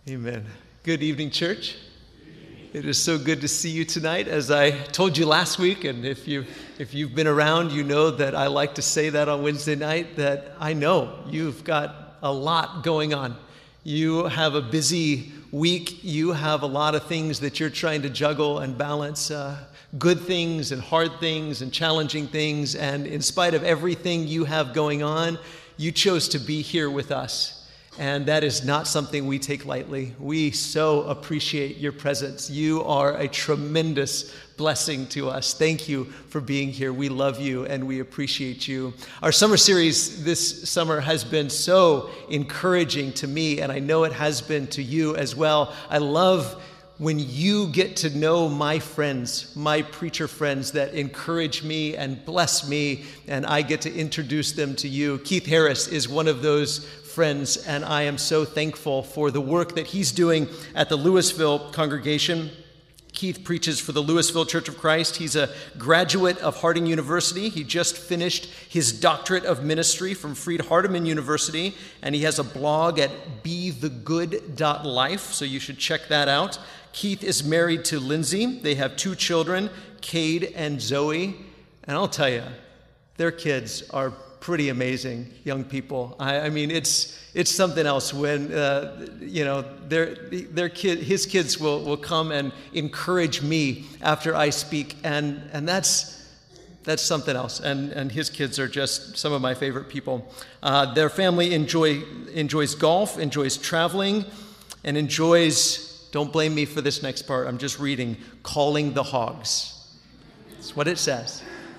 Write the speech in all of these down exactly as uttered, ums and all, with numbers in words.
Amen. Good evening, church. It is so good to see you tonight. As I told you last week, and if you if you've been around, you know that I like to say that on Wednesday night, that I know you've got a lot going on. You have a busy week. You have a lot of things that you're trying to juggle and balance, uh, good things and hard things and challenging things. And in spite of everything you have going on, you chose to be here with us. And that is not something we take lightly. We so appreciate your presence. You are a tremendous blessing to us. Thank you for being here. We love you and we appreciate you. Our summer series this summer has been so encouraging to me, and I know it has been to you as well. I love when you get to know my friends, my preacher friends that encourage me and bless me, and I get to introduce them to you. Keith Harris is one of those friends, and I am so thankful for the work that he's doing at the Louisville congregation. Keith preaches for the Louisville Church of Christ. He's a graduate of Harding University. He just finished his doctorate of ministry from Freed-Hardeman University, and he has a blog at be the good dot life, so you should check that out. Keith is married to Lindsay. They have two children, Cade and Zoe, and I'll tell you, their kids are pretty amazing young people. I, I mean, it's it's something else when uh, you know their their kid, his kids will will come and encourage me after I speak, and and that's that's something else. And and his kids are just some of my favorite people. Uh, their family enjoy enjoys golf, enjoys traveling, and enjoys. Don't blame me for this next part. I'm just reading. Calling the hogs. That's what it says.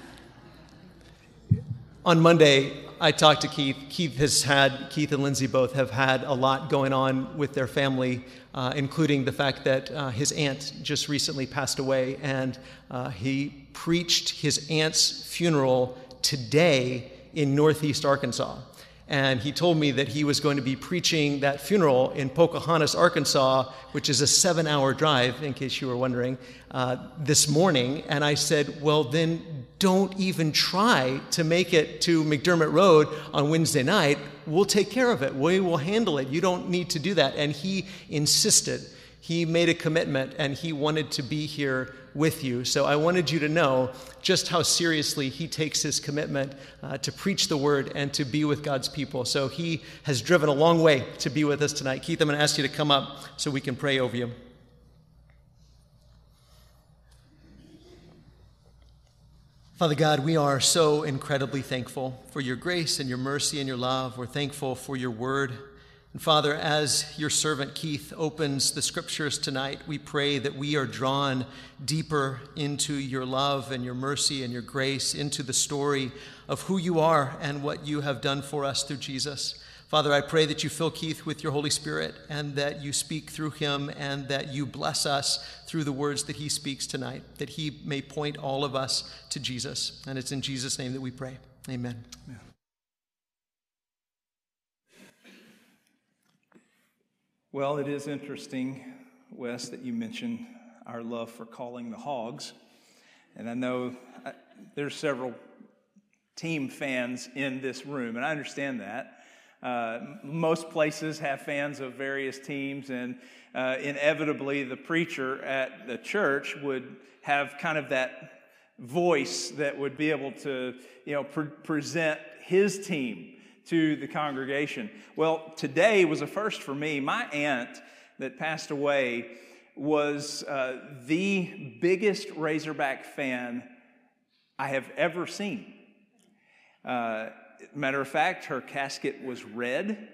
On Monday, I talked to Keith. Keith has had, Keith and Lindsay both have had a lot going on with their family, uh, including the fact that uh, his aunt just recently passed away, and uh, he preached his aunt's funeral today in Northeast Arkansas. And he told me that he was going to be preaching that funeral in Pocahontas, Arkansas, which is a seven-hour drive, in case you were wondering, uh, this morning. And I said, well, then don't even try to make it to McDermott Road on Wednesday night. We'll take care of it. We will handle it. You don't need to do that. And he insisted. He made a commitment, and he wanted to be here with you. So I wanted you to know just how seriously he takes his commitment uh, to preach the word and to be with God's people. So he has driven a long way to be with us tonight. Keith, I'm going to ask you to come up so we can pray over you. Father God, we are so incredibly thankful for your grace and your mercy and your love. We're thankful for your word. And Father, as your servant Keith opens the scriptures tonight, we pray that we are drawn deeper into your love and your mercy and your grace, into the story of who you are and what you have done for us through Jesus. Father, I pray that you fill Keith with your Holy Spirit and that you speak through him and that you bless us through the words that he speaks tonight, that he may point all of us to Jesus. And it's in Jesus' name that we pray. Amen. Amen. Well, it is interesting, Wes, that you mentioned our love for calling the hogs. And I know I, there's several team fans in this room, and I understand that. Uh, most places have fans of various teams, and uh, inevitably the preacher at the church would have kind of that voice that would be able to, you know, pre- present his team to the congregation. Well, today was a first for me. My aunt that passed away was uh, the biggest Razorback fan I have ever seen. Uh, matter of fact, her casket was red.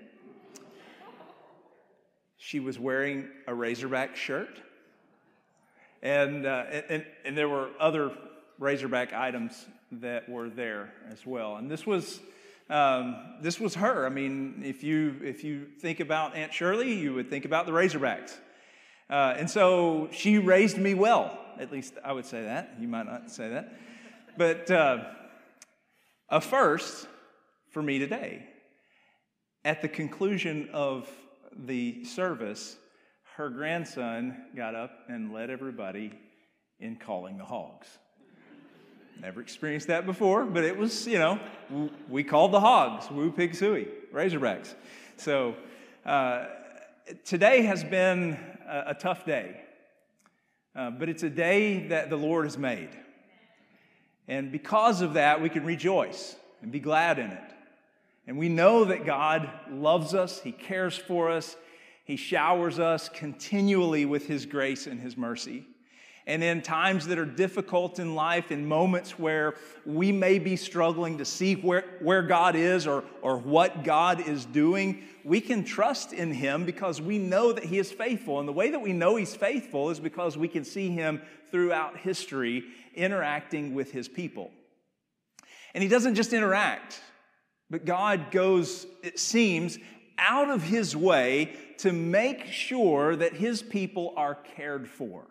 She was wearing a Razorback shirt. And, uh, and, and there were other Razorback items that were there as well. And this was Um, this was her. I mean, if you if you think about Aunt Shirley, you would think about the Razorbacks. Uh, and so she raised me well. At least I would say that. You might not say that. But uh, a first for me today. At the conclusion of the service, her grandson got up and led everybody in calling the hogs. Never experienced that before, but it was, you know, we called the hogs, woo pig suey, Razorbacks. So uh, today has been a, a tough day, uh, but it's a day that the Lord has made. And because of that, we can rejoice and be glad in it. And we know that God loves us, He cares for us, He showers us continually with His grace and His mercy. And in times that are difficult in life, in moments where we may be struggling to see where, where God is or, or what God is doing, we can trust in Him because we know that He is faithful. And the way that we know He's faithful is because we can see Him throughout history interacting with His people. And He doesn't just interact, but God goes, it seems, out of His way to make sure that His people are cared for.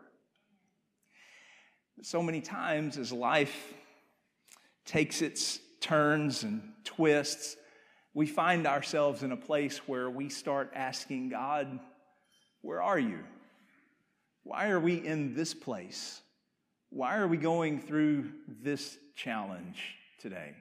So many times as life takes its turns and twists, we find ourselves in a place where we start asking God, where are you? Why are we in this place? Why are we going through this challenge today?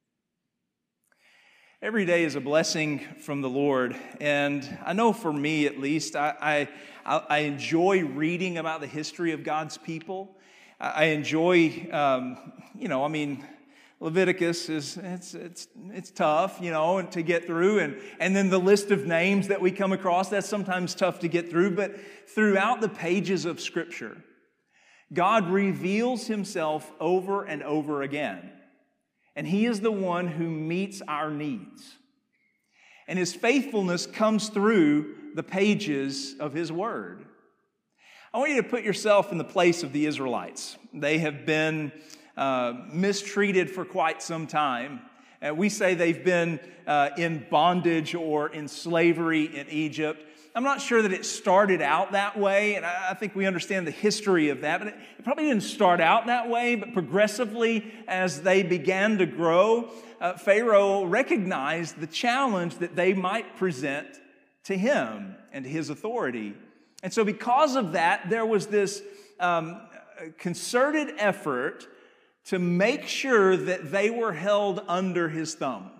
Every day is a blessing from the Lord, and I know for me at least, I, I, I enjoy reading about the history of God's people. I enjoy, um, you know, I mean, Leviticus is, it's it's it's tough, you know, to get through. And, and then the list of names that we come across, that's sometimes tough to get through. But throughout the pages of Scripture, God reveals Himself over and over again. And He is the one who meets our needs. And His faithfulness comes through the pages of His Word. I want you to put yourself in the place of the Israelites. They have been uh, mistreated for quite some time. Uh, we say they've been uh, in bondage or in slavery in Egypt. I'm not sure that it started out that way, and I, I think we understand the history of that, but it, it probably didn't start out that way, but progressively as they began to grow, uh, Pharaoh recognized the challenge that they might present to him and to his authority. And so because of that, there was this um, concerted effort to make sure that they were held under his thumb.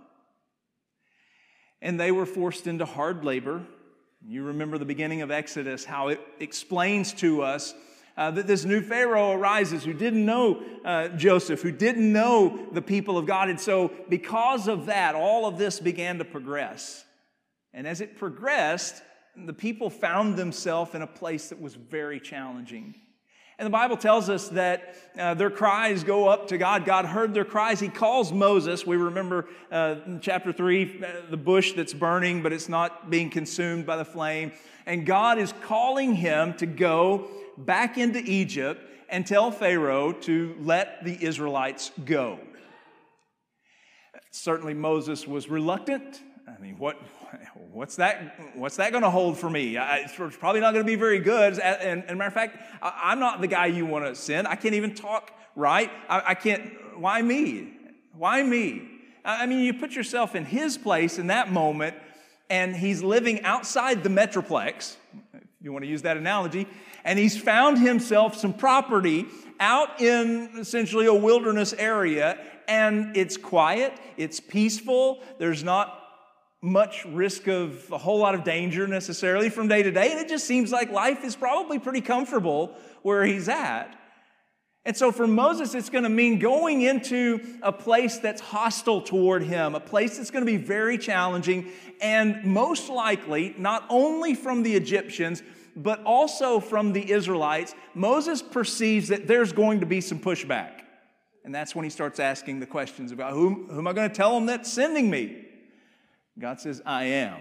And they were forced into hard labor. You remember the beginning of Exodus, how it explains to us uh, that this new Pharaoh arises who didn't know uh, Joseph, who didn't know the people of God. And so because of that, all of this began to progress. And as it progressed, the people found themselves in a place that was very challenging. And the Bible tells us that uh, their cries go up to God. God heard their cries. He calls Moses. We remember uh, in chapter three, uh, the bush that's burning, but it's not being consumed by the flame. And God is calling him to go back into Egypt and tell Pharaoh to let the Israelites go. Certainly Moses was reluctant. I mean, what, what's that, what's that going to hold for me? I, it's probably not going to be very good. And, and matter of fact, I, I'm not the guy you want to send. I can't even talk right. I, I can't, why me? Why me? I mean, you put yourself in his place in that moment, and he's living outside the metroplex, if you want to use that analogy, and he's found himself some property out in essentially a wilderness area, and it's quiet, it's peaceful, there's not much risk of a whole lot of danger necessarily from day to day. And it just seems like life is probably pretty comfortable where he's at. And so for Moses, it's going to mean going into a place that's hostile toward him, a place that's going to be very challenging, and most likely, not only from the Egyptians, but also from the Israelites, Moses perceives that there's going to be some pushback. And that's when he starts asking the questions about, who, who am I going to tell them that's sending me? God says, I am.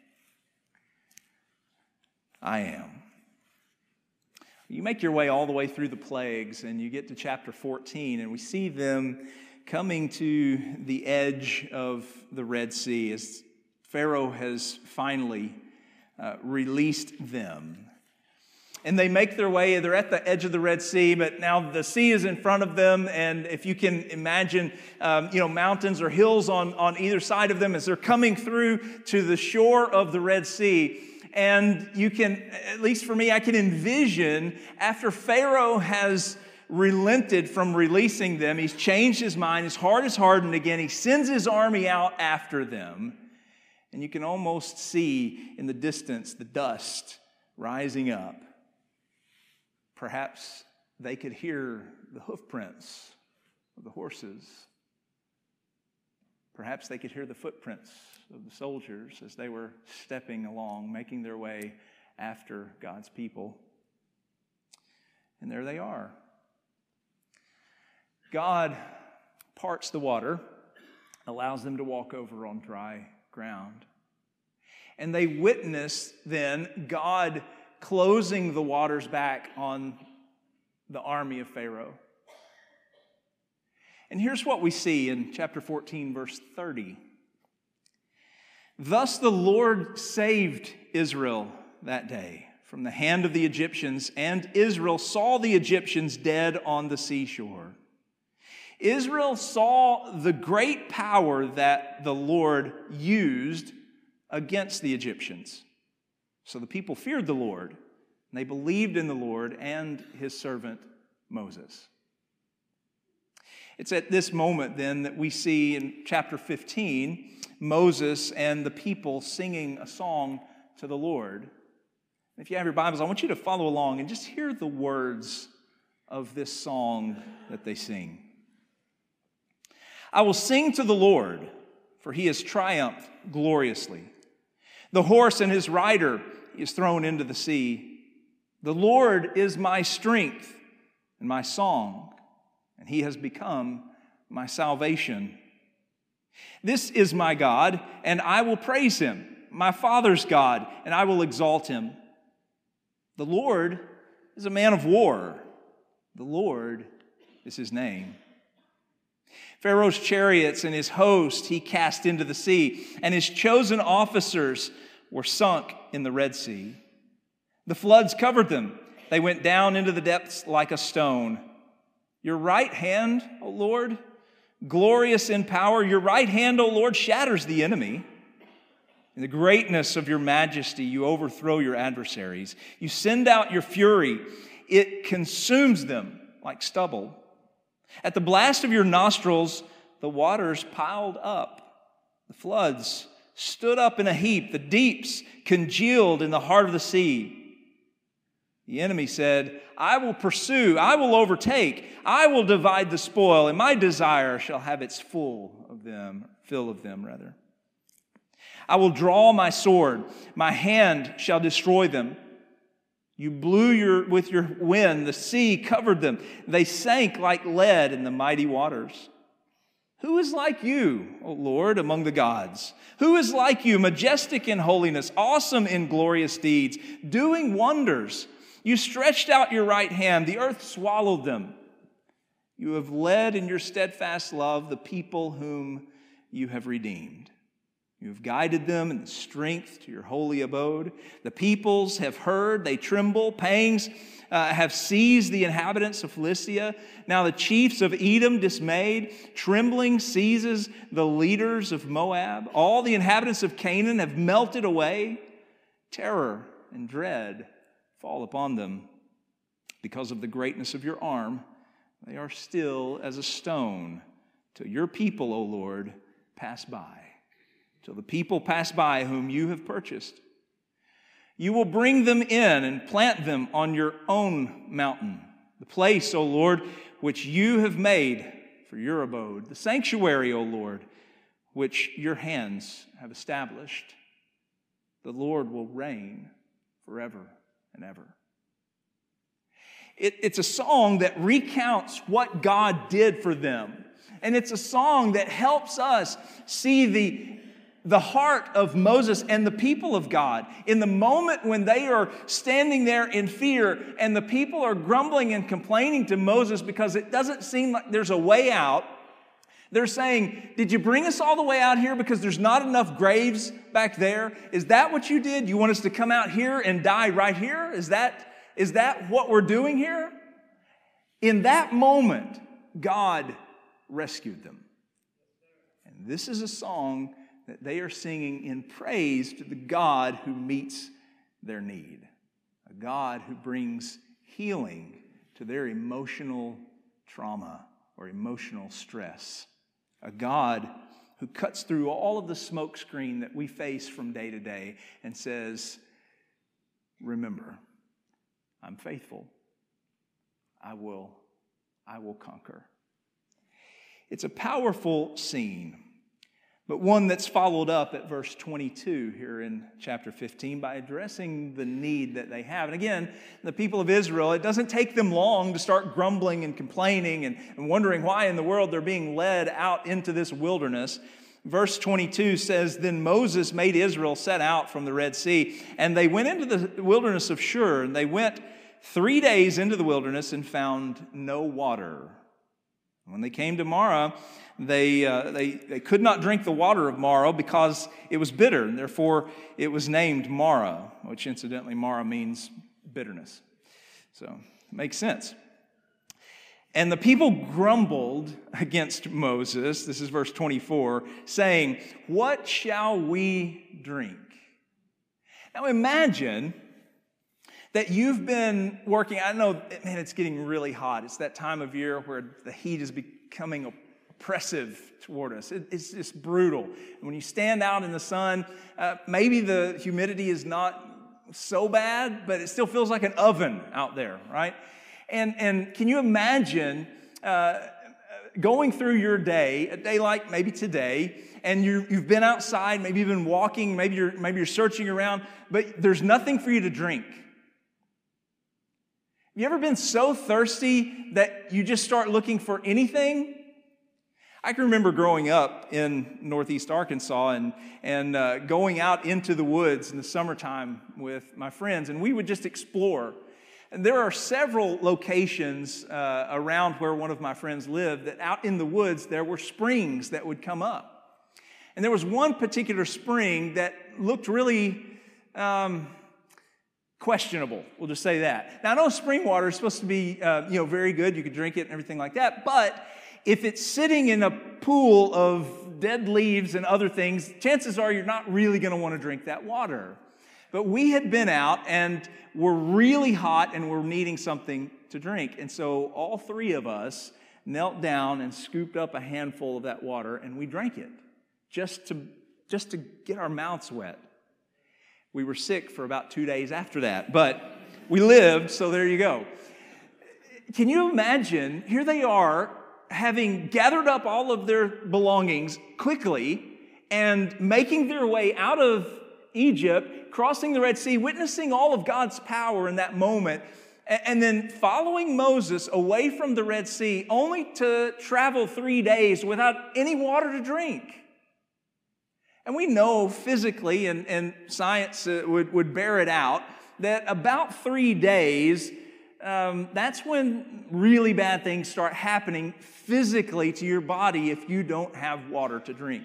I am. You make your way all the way through the plagues, and you get to chapter fourteen, and we see them coming to the edge of the Red Sea as Pharaoh has finally uh, released them. And they make their way, they're at the edge of the Red Sea, but now the sea is in front of them, and if you can imagine, um, you know, mountains or hills on, on either side of them as they're coming through to the shore of the Red Sea. And you can, at least for me, I can envision after Pharaoh has relented from releasing them, he's changed his mind, his heart is hardened again, he sends his army out after them. And you can almost see in the distance the dust rising up. Perhaps they could hear the hoof prints of the horses. Perhaps they could hear the footprints of the soldiers as they were stepping along, making their way after God's people. And there they are. God parts the water, allows them to walk over on dry ground. And they witness then God closing the waters back on the army of Pharaoh. And here's what we see in chapter fourteen, verse thirty. Thus the Lord saved Israel that day from the hand of the Egyptians, and Israel saw the Egyptians dead on the seashore. Israel saw the great power that the Lord used against the Egyptians. So the people feared the Lord, and they believed in the Lord and his servant Moses. It's at this moment then that we see in chapter fifteen, Moses and the people singing a song to the Lord. If you have your Bibles, I want you to follow along and just hear the words of this song that they sing. I will sing to the Lord, for he has triumphed gloriously. The horse and his rider he is thrown into the sea. The Lord is my strength and my song, and he has become my salvation. This is my God, and I will praise him, my Father's God, and I will exalt him. The Lord is a man of war. The Lord is his name. Pharaoh's chariots and his host he cast into the sea, and his chosen officers were sunk in the Red Sea. The floods covered them. They went down into the depths like a stone. Your right hand, O Lord, glorious in power, your right hand, O Lord, shatters the enemy. In the greatness of your majesty, you overthrow your adversaries. You send out your fury. It consumes them like stubble. At the blast of your nostrils, the waters piled up. The floods stood up in a heap. The deeps congealed in the heart of the sea. The enemy said, I will pursue, I will overtake, I will divide the spoil, and my desire shall have its full of them, fill of them, rather. I will draw my sword, my hand shall destroy them. You blew your, with your wind, the sea covered them. They sank like lead in the mighty waters. Who is like you, O Lord, among the gods? Who is like you, majestic in holiness, awesome in glorious deeds, doing wonders? You stretched out your right hand, the earth swallowed them. You have led in your steadfast love the people whom you have redeemed. You have guided them in the strength to your holy abode. The peoples have heard, they tremble. Pangs uh, have seized the inhabitants of Philistia. Now the chiefs of Edom dismayed. Trembling seizes the leaders of Moab. All the inhabitants of Canaan have melted away. Terror and dread fall upon them. Because of the greatness of your arm, they are still as a stone till your people, O Lord, pass by. Till the people pass by whom you have purchased. You will bring them in and plant them on your own mountain, the place, O Lord, which you have made for your abode, the sanctuary, O Lord, which your hands have established. The Lord will reign forever and ever. It, it's a song that recounts what God did for them. And it's a song that helps us see the the heart of Moses and the people of God in the moment when they are standing there in fear and the people are grumbling and complaining to Moses because it doesn't seem like there's a way out. They're saying, did you bring us all the way out here because there's not enough graves back there? Is that what you did? You want us to come out here and die right here? Is that, is that what we're doing here? In that moment, God rescued them. And this is a song that they are singing in praise to the God who meets their need, a God who brings healing to their emotional trauma or emotional stress, a God who cuts through all of the smoke screen that we face from day to day and says, remember, I'm faithful. I will, I will conquer. It's a powerful scene, but one that's followed up at verse twenty-two here in chapter fifteen by addressing the need that they have. And again, the people of Israel, it doesn't take them long to start grumbling and complaining and, and wondering why in the world they're being led out into this wilderness. Verse twenty-two says, Then Moses made Israel set out from the Red Sea, and they went into the wilderness of Shur, and they went three days into the wilderness and found no water. When they came to Marah, they, uh, they, they could not drink the water of Marah because it was bitter, and therefore it was named Marah, which incidentally, Marah means bitterness. So it makes sense. And the people grumbled against Moses, this is verse twenty-four, saying, What shall we drink? Now imagine that you've been working, I know, man, it's getting really hot. It's that time of year where the heat is becoming oppressive toward us. It, it's just brutal. And when you stand out in the sun, uh, maybe the humidity is not so bad, but it still feels like an oven out there, right? And, and can you imagine uh, going through your day, a day like maybe today, and you, you've been outside, maybe you've been walking, maybe you're, maybe you're searching around, but there's nothing for you to drink. You ever been so thirsty that you just start looking for anything? I can remember growing up in Northeast Arkansas and, and uh, going out into the woods in the summertime with my friends, and we would just explore. And there are several locations uh, around where one of my friends lived that out in the woods there were springs that would come up. And there was one particular spring that looked really Um, questionable, we'll just say that. Now, I know spring water is supposed to be, uh, you know, very good. You could drink it and everything like that. But if it's sitting in a pool of dead leaves and other things, chances are you're not really going to want to drink that water. But we had been out and were really hot and were needing something to drink. And so all three of us knelt down and scooped up a handful of that water and we drank it just to, just to get our mouths wet. We were sick for about two days after that, but we lived, so there you go. Can you imagine, here they are, having gathered up all of their belongings quickly and making their way out of Egypt, crossing the Red Sea, witnessing all of God's power in that moment, and then following Moses away from the Red Sea, only to travel three days without any water to drink. And we know physically, and, and science uh, would, would bear it out, that about three days, um, that's when really bad things start happening physically to your body if you don't have water to drink.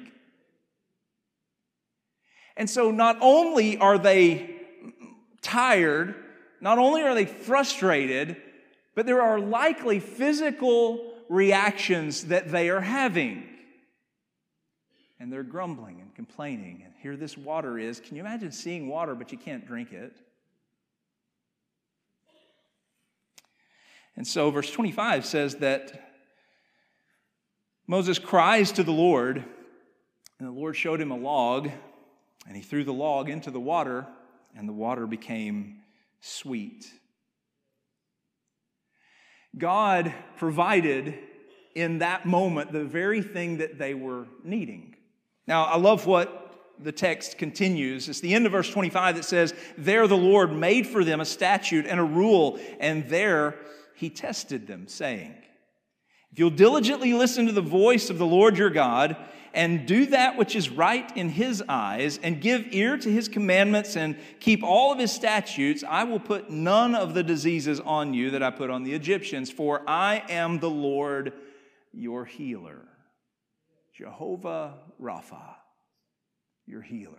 And so not only are they tired, not only are they frustrated, but there are likely physical reactions that they are having. And they're grumbling and complaining. And here this water is. Can you imagine seeing water, but you can't drink it? And so verse twenty-five says that Moses cries to the Lord, and the Lord showed him a log, and he threw the log into the water, and the water became sweet. God provided in that moment the very thing that they were needing. Now, I love what the text continues. It's the end of verse twenty-five that says, There the Lord made for them a statute and a rule, and there he tested them, saying, If you'll diligently listen to the voice of the Lord your God, and do that which is right in his eyes, and give ear to his commandments, and keep all of his statutes, I will put none of the diseases on you that I put on the Egyptians, for I am the Lord your healer. Jehovah Rapha, your healer.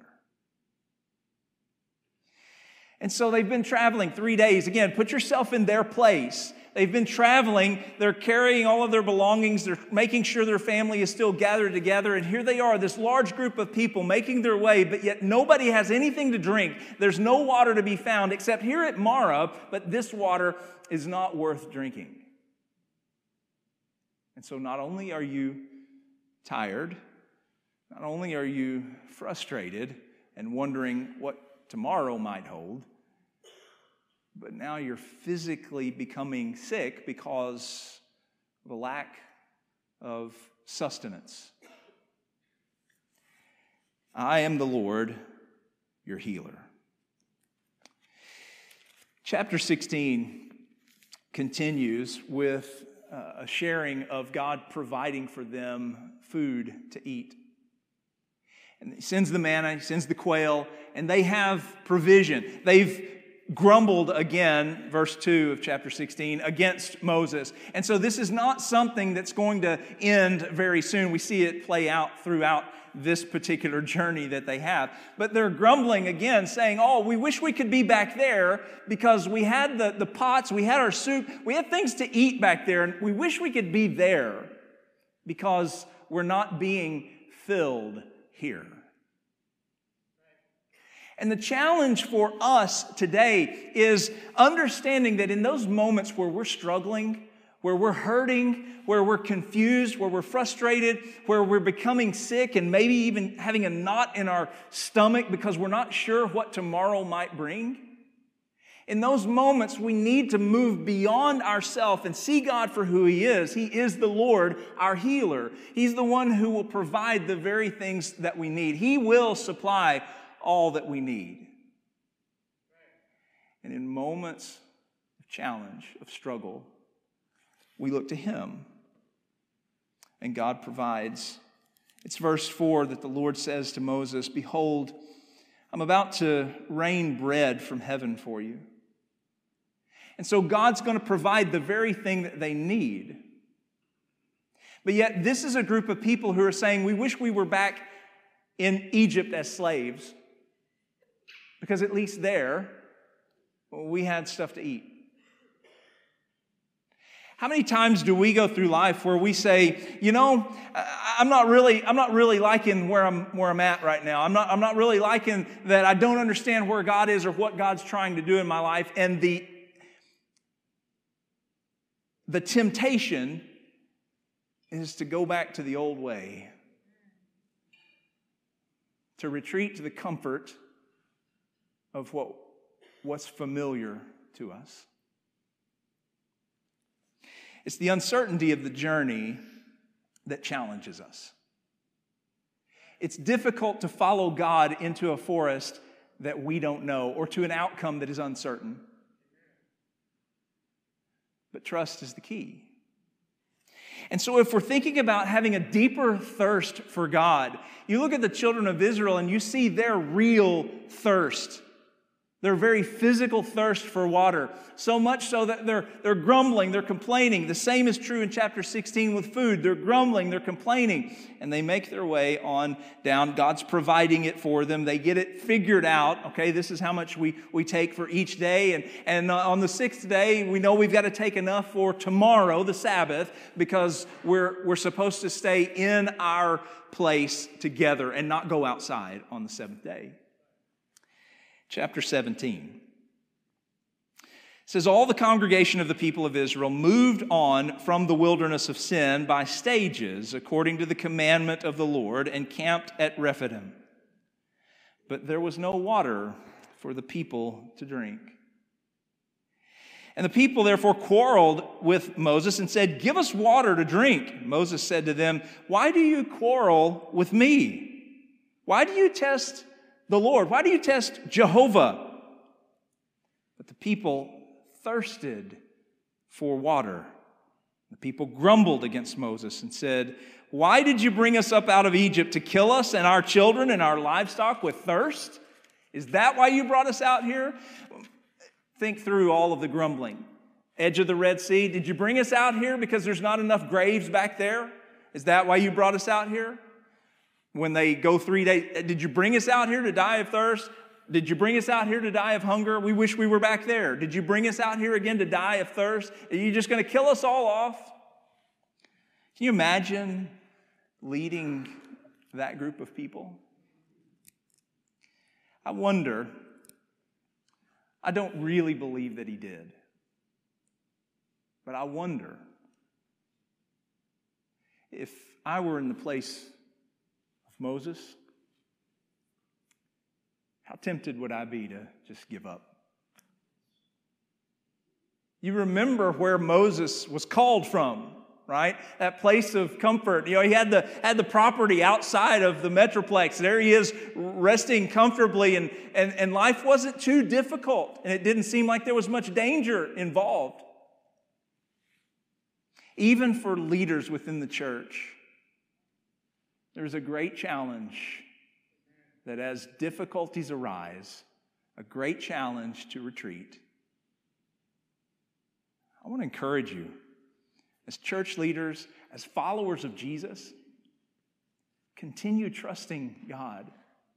And so they've been traveling three days. Again, put yourself in their place. They've been traveling. They're carrying all of their belongings. They're making sure their family is still gathered together. And here they are, this large group of people making their way, but yet nobody has anything to drink. There's no water to be found except here at Marah, but this water is not worth drinking. And so not only are you tired, Not only are you frustrated and wondering what tomorrow might hold, but now you're physically becoming sick because of a lack of sustenance. I am the Lord, your healer. Chapter sixteen continues with uh, a sharing of God providing for them food to eat. And he sends the manna, he sends the quail, and they have provision. They've grumbled again, verse two of chapter sixteen, against Moses. And so this is not something that's going to end very soon. We see it play out throughout this particular journey that they have. But they're grumbling again, saying, oh, we wish we could be back there because we had the, the pots, we had our soup, we had things to eat back there, and we wish we could be there because we're not being filled here. And the challenge for us today is understanding that in those moments where we're struggling, where we're hurting, where we're confused, where we're frustrated, where we're becoming sick and maybe even having a knot in our stomach because we're not sure what tomorrow might bring, in those moments we need to move beyond ourselves and see God for who He is. He is the Lord, our healer. He's the one who will provide the very things that we need. He will supply all that we need. And in moments of challenge, of struggle, we look to Him. And God provides. It's verse four that the Lord says to Moses, behold, I'm about to rain bread from heaven for you. And so God's going to provide the very thing that they need. But yet this is a group of people who are saying, we wish we were back in Egypt as slaves. Because at least there, we had stuff to eat. How many times do we go through life where we say, you know, I'm not really, I'm not really liking where I'm, where I'm at right now. I'm not, I'm not really liking that I don't understand where God is or what God's trying to do in my life. And the, the temptation is to go back to the old way, to retreat to the comfort of what, what's familiar to us. It's the uncertainty of the journey that challenges us. It's difficult to follow God into a forest that we don't know or to an outcome that is uncertain. But trust is the key. And so if we're thinking about having a deeper thirst for God, you look at the children of Israel and you see their real thirst. Their very physical thirst for water. So much so that they're, they're grumbling, they're complaining. The same is true in chapter sixteen with food. They're grumbling, they're complaining. And they make their way on down. God's providing it for them. They get it figured out. Okay, this is how much we, we take for each day. And, and on the sixth day, we know we've got to take enough for tomorrow, the Sabbath, because we're, we're supposed to stay in our place together and not go outside on the seventh day. Chapter seventeen says, all the congregation of the people of Israel moved on from the wilderness of Sin by stages, according to the commandment of the Lord, and camped at Rephidim. But there was no water for the people to drink. And the people therefore quarreled with Moses and said, give us water to drink. Moses said to them, why do you quarrel with me? Why do you test the Lord? Why do you test Jehovah? But the people thirsted for water. The people grumbled against Moses and said, why did you bring us up out of Egypt to kill us and our children and our livestock with thirst? Is that why you brought us out here? Think through all of the grumbling. Edge of the Red Sea. Did you bring us out here because there's not enough graves back there? Is that why you brought us out here? When they go three days, did you bring us out here to die of thirst? Did you bring us out here to die of hunger? We wish we were back there. Did you bring us out here again to die of thirst? Are you just going to kill us all off? Can you imagine leading that group of people? I wonder, I don't really believe that he did. But I wonder if I were in the place Moses, how tempted would I be to just give up? You remember where Moses was called from, right? That place of comfort. You know, he had the had the property outside of the metroplex. There he is resting comfortably, and, and, and life wasn't too difficult, and it didn't seem like there was much danger involved. Even for leaders within the church, there's a great challenge that as difficulties arise, a great challenge to retreat. I want to encourage you, as church leaders, as followers of Jesus, continue trusting God.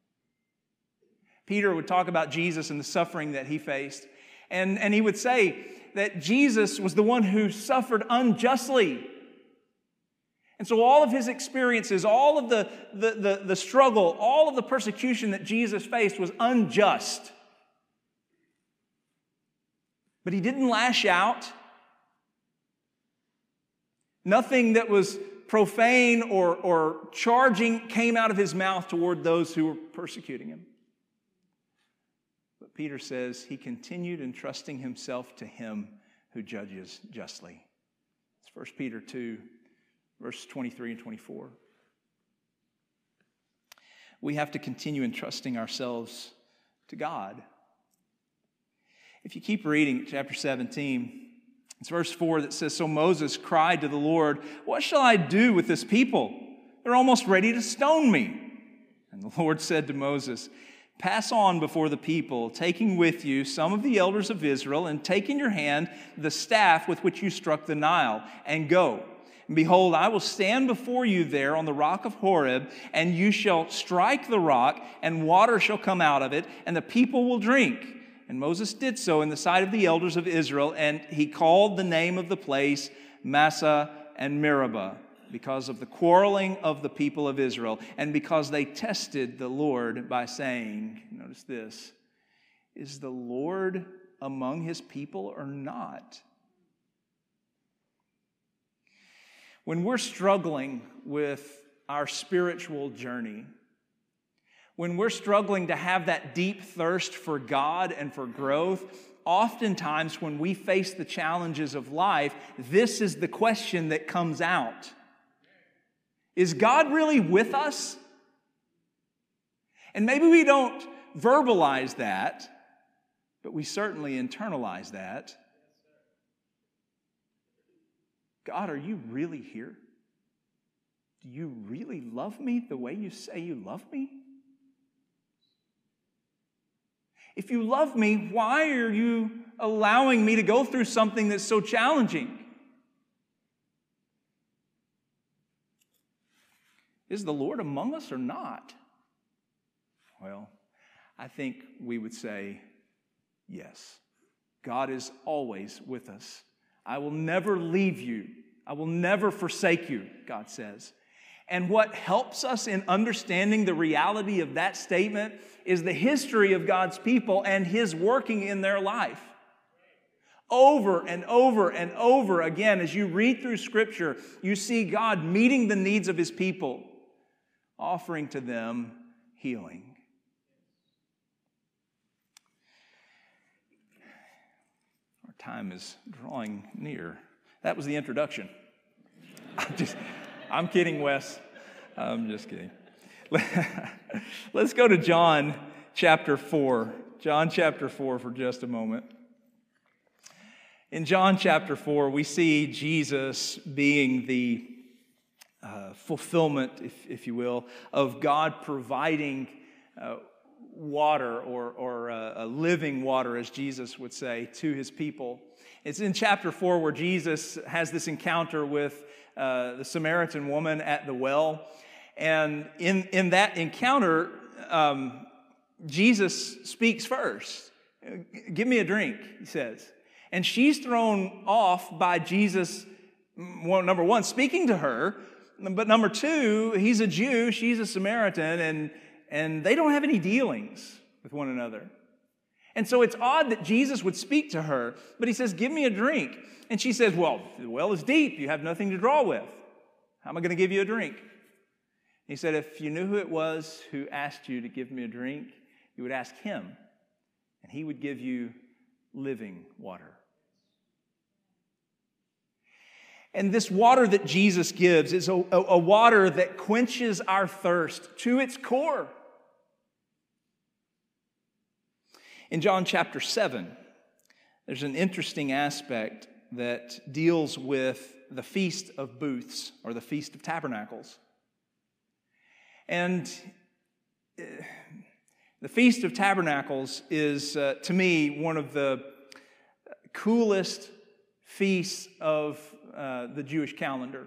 Peter would talk about Jesus and the suffering that he faced, and, and he would say that Jesus was the one who suffered unjustly. And so all of his experiences, all of the, the, the, the struggle, all of the persecution that Jesus faced was unjust. But he didn't lash out. Nothing that was profane or, or charging came out of his mouth toward those who were persecuting him. But Peter says he continued entrusting himself to him who judges justly. It's First Peter two, verses twenty-three and twenty-four. We have to continue entrusting ourselves to God. If you keep reading chapter seventeen, it's verse four that says, "So Moses cried to the Lord, 'What shall I do with this people? They're almost ready to stone me.' And the Lord said to Moses, 'Pass on before the people, taking with you some of the elders of Israel, and take in your hand the staff with which you struck the Nile, and go. And behold, I will stand before you there on the rock of Horeb, and you shall strike the rock, and water shall come out of it, and the people will drink.' And Moses did so in the sight of the elders of Israel, and he called the name of the place Massah and Meribah, because of the quarreling of the people of Israel, and because they tested the Lord by saying," notice this, "Is the Lord among his people or not?" When we're struggling with our spiritual journey, when we're struggling to have that deep thirst for God and for growth, oftentimes when we face the challenges of life, this is the question that comes out. Is God really with us? And maybe we don't verbalize that, but we certainly internalize that. God, are you really here? Do you really love me the way you say you love me? If you love me, why are you allowing me to go through something that's so challenging? Is the Lord among us or not? Well, I think we would say yes. God is always with us. I will never leave you. I will never forsake you, God says. And what helps us in understanding the reality of that statement is the history of God's people and His working in their life. Over and over and over again, as you read through Scripture, you see God meeting the needs of His people, offering to them healing. Our time is drawing near. That was the introduction. I'm just... I'm kidding, Wes. I'm just kidding. Let's go to John chapter four. John chapter four for just a moment. In John chapter four, we see Jesus being the uh, fulfillment, if, if you will, of God providing uh, water or, or uh, living water, as Jesus would say, to His people. It's in chapter four where Jesus has this encounter with Uh, the Samaritan woman at the well. And in, in that encounter, um, Jesus speaks first. "Give me a drink," he says. And she's thrown off by Jesus, well, number one, speaking to her. But number two, he's a Jew, she's a Samaritan, and, and they don't have any dealings with one another. And so it's odd that Jesus would speak to her, but he says, "Give me a drink." And she says, "Well, the well is deep. You have nothing to draw with. How am I going to give you a drink?" He said, if you knew who it was who asked you to give me a drink, you would ask him, and he would give you living water. And this water that Jesus gives is a, a, a water that quenches our thirst to its core. In John chapter seven, there's an interesting aspect that deals with the Feast of Booths, or the Feast of Tabernacles. And uh, the Feast of Tabernacles is, uh, to me, one of the coolest feasts of uh, the Jewish calendar.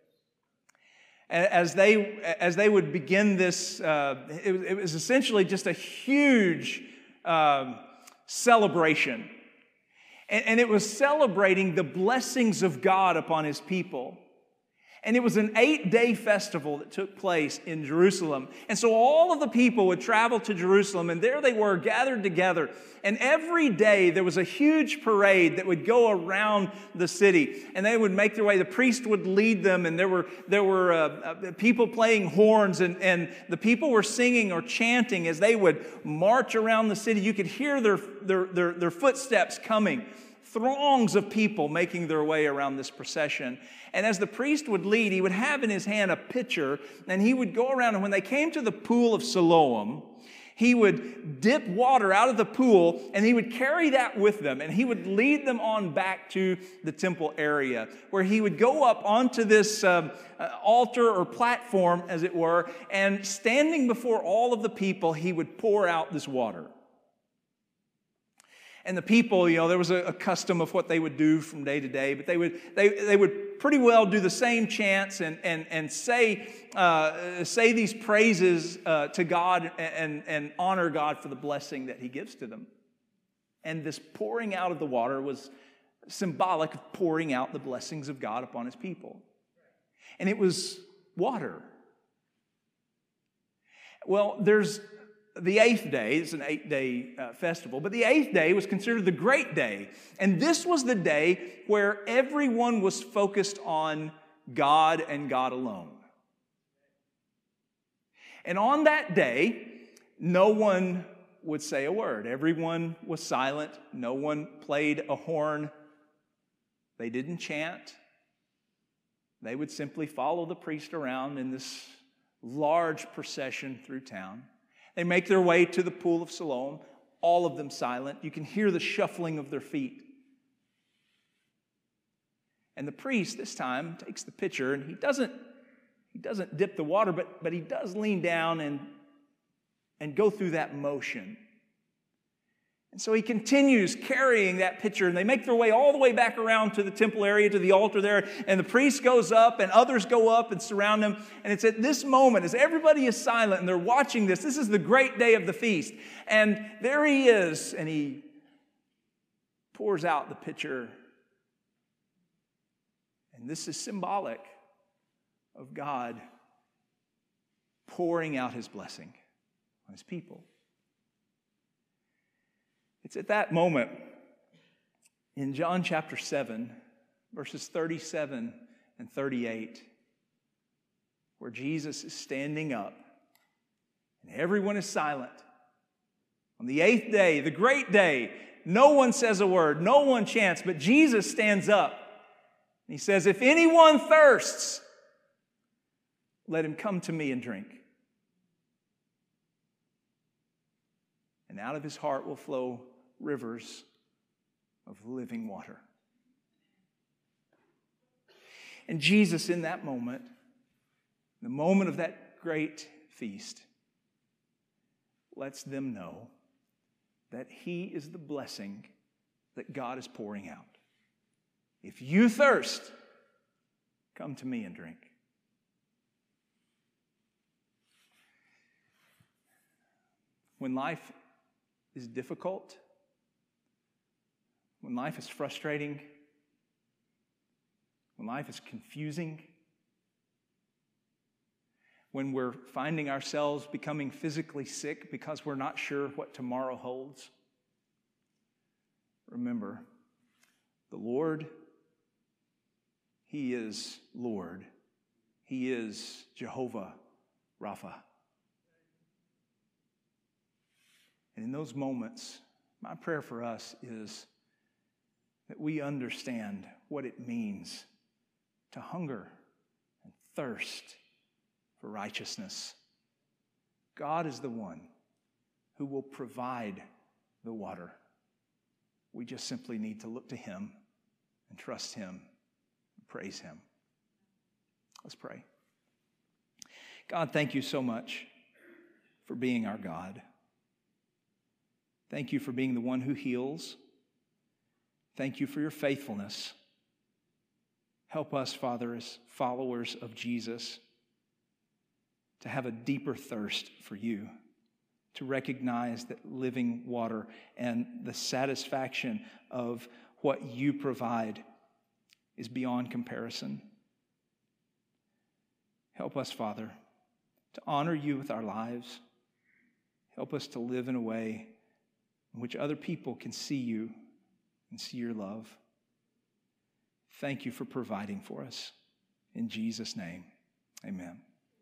As they, as they would begin this, uh, it, it was essentially just a huge um, celebration. And, and it was celebrating the blessings of God upon His people. And it was an eight-day festival that took place in Jerusalem. And so all of the people would travel to Jerusalem, and there they were gathered together. And every day there was a huge parade that would go around the city. And they would make their way. The priest would lead them, and there were, there were uh, uh, people playing horns, and, and the people were singing or chanting as they would march around the city. You could hear their, their, their, their footsteps coming. Throngs of people making their way around this procession. And as the priest would lead, he would have in his hand a pitcher, and he would go around, and when they came to the pool of Siloam, he would dip water out of the pool, and he would carry that with them, and he would lead them on back to the temple area, where he would go up onto this um, uh, altar or platform, as it were, and standing before all of the people, he would pour out this water. And the people, you know, there was a, a custom of what they would do from day to day, but they would they they would pretty well do the same chants and and and say uh, say these praises uh, to God and and honor God for the blessing that He gives to them. And this pouring out of the water was symbolic of pouring out the blessings of God upon His people. And it was water. Well, there's the eighth day. It's an eight-day uh, festival, but the eighth day was considered the great day. And this was the day where everyone was focused on God and God alone. And on that day, no one would say a word. Everyone was silent. No one played a horn. They didn't chant. They would simply follow the priest around in this large procession through town. They make their way to the pool of Siloam, all of them silent. You can hear the shuffling of their feet. And the priest this time takes the pitcher, and he doesn't, he doesn't dip the water, but, but he does lean down and, and go through that motion. And so he continues carrying that pitcher, and they make their way all the way back around to the temple area, to the altar there, and the priest goes up, and others go up and surround him. And it's at this moment, as everybody is silent, and they're watching this, this is the great day of the feast, and there he is, and he pours out the pitcher. And this is symbolic of God pouring out His blessing on His people. It's at that moment in John chapter seven, verses thirty-seven and thirty-eight, where Jesus is standing up and everyone is silent. On the eighth day, the great day, no one says a word, no one chants, but Jesus stands up. And He says, "If anyone thirsts, let him come to me and drink. And out of his heart will flow rivers of living water." And Jesus, in that moment, the moment of that great feast, lets them know that He is the blessing that God is pouring out. If you thirst, come to me and drink. When life is difficult, when life is frustrating, when life is confusing, when we're finding ourselves becoming physically sick because we're not sure what tomorrow holds, remember, the Lord, He is Lord. He is Jehovah Rapha. And in those moments, my prayer for us is that we understand what it means to hunger and thirst for righteousness. God is the one who will provide the water. We just simply need to look to him and trust him and praise him. Let's pray. God, thank you so much for being our God. Thank you for being the one who heals. Thank you for your faithfulness. Help us, Father, as followers of Jesus, to have a deeper thirst for you, to recognize that living water and the satisfaction of what you provide is beyond comparison. Help us, Father, to honor you with our lives. Help us to live in a way in which other people can see you and see your love. Thank you for providing for us. In Jesus' name, amen.